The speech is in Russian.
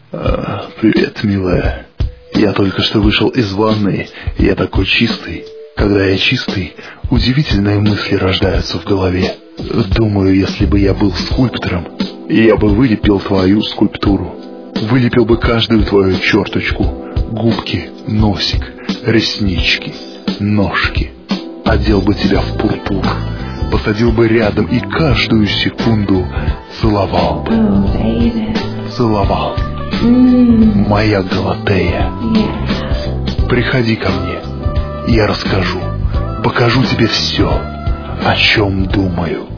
Привет, милая. Я только что вышел из ванной, и я такой чистый. Когда я чистый, удивительные мысли рождаются в голове. Думаю, если бы я был скульптором, я бы вылепил твою скульптуру. Вылепил бы каждую твою черточку, губки, носик, реснички, ножки. Одел бы тебя в пурпур, посадил бы рядом и каждую секунду целовал бы. Целовал. Моя Галатея. Приходи ко мне, я расскажу, покажу тебе все, о чем думаю.